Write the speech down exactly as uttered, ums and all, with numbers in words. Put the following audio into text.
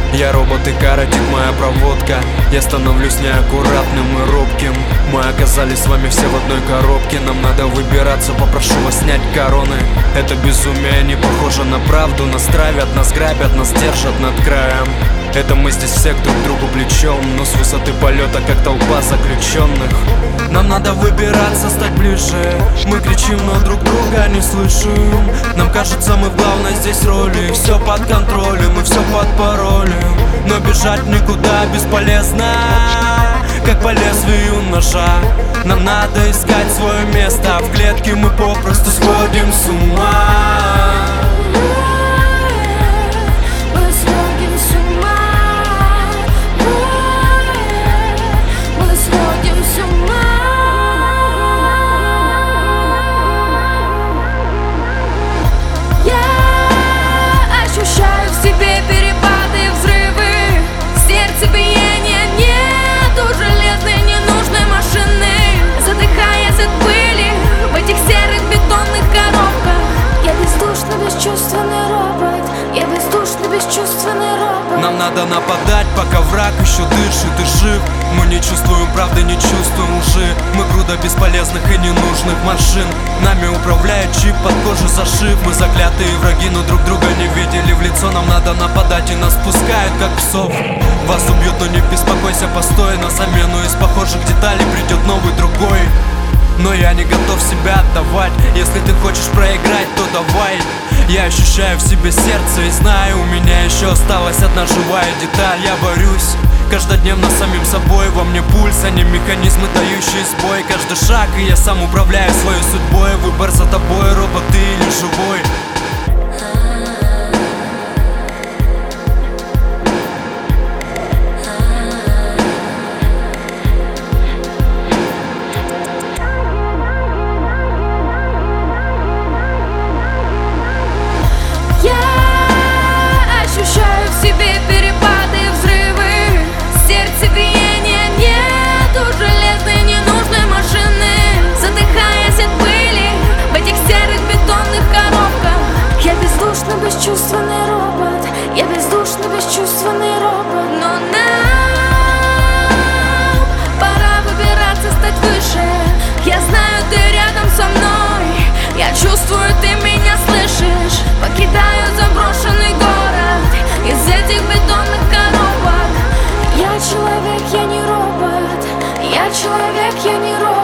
Я робот и коротит моя проводка. Я становлюсь неаккуратным и робким. Мы оказались с вами все в одной коробке. Нам надо выбираться, попрошу вас снять короны. Это безумие не похоже на правду. Нас травят, нас грабят, нас держат над краем. Это мы здесь все друг к другу плечом, но с высоты полета как толпа заключенных. Нам надо выбираться, стать ближе. Мы кричим, но друг друга не слышим. Нам кажется, мы в главной здесь роли. Все под контролем и все под паролем. Но бежать никуда бесполезно, как по лезвию ножа. Нам надо искать свое место. В клетке мы попросту сходим с ума. Нам надо нападать, пока враг еще дышит и жив. Мы не чувствуем правды, не чувствуем лжи. Мы груда бесполезных и ненужных машин. Нами управляет чип, под кожу зашив. Мы заклятые враги, но друг друга не видели в лицо. Нам надо нападать, и нас пускают как псов. Вас убьют, но не беспокойся, постой. На замену из похожих деталей придет новый другой. Но я не готов себя отдавать. Если ты хочешь проиграть, то давай. Я ощущаю в себе сердце и знаю, у меня еще осталась одна живая деталь. Я борюсь каждодневно с самим собой. Во мне пульс, а не механизмы, дающие сбой. Каждый шаг, и я сам управляю своей судьбой. Выбор за тобой, робот ты или живой. Бесчувственный робот, я бездушный, бесчувственный робот. Но нам пора выбираться, стать выше. Я знаю, ты рядом со мной. Я чувствую, ты меня слышишь. Покидаю заброшенный город из этих бетонных коробок. Я человек, я не робот. Я человек, я не робот.